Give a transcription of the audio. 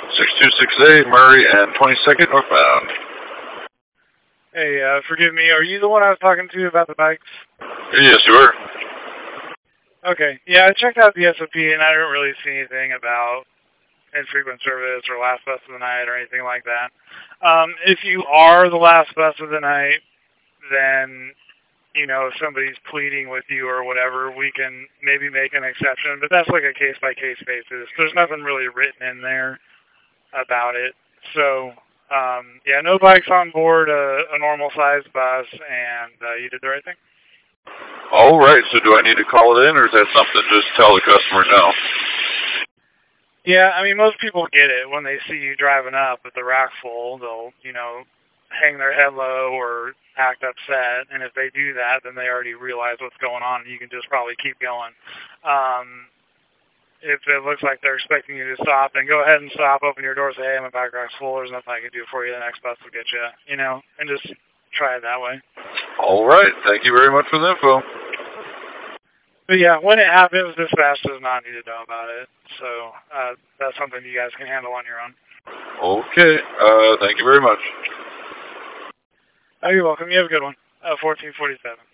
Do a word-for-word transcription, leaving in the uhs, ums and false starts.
six two six eight, Murray and twenty-second northbound. Hey, uh, forgive me, are you the one I was talking to about the bikes? Yes, you are. Okay, yeah, I checked out the S O P and I didn't really see anything about infrequent service or last bus of the night or anything like that. Um, if you are the last bus of the night, then, you know, if somebody's pleading with you or whatever, we can maybe make an exception, but that's like a case-by-case basis. There's nothing really written in there about it. So, um, yeah, no bikes on board a, a normal-sized bus, and uh, you did the right thing. All right, so do I need to call it in, or is that something to just tell the customer now? Yeah, I mean, most people get it when they see you driving up with the rack full. They'll, you know, hang their head low or act upset, and if they do that, then they already realize what's going on, and you can just probably keep going. Um, if it looks like they're expecting you to stop, then go ahead and stop, open your door, say, hey, my back rack's full, there's nothing I can do for you, the next bus will get you, you know, and just try it that way. All right, thank you very much for the info. But yeah, when it happens, dispatch does not need to know about it. So uh, that's something you guys can handle on your own. Okay, uh, thank you very much. Oh, you're welcome. You have a good one. Uh, fourteen forty-seven.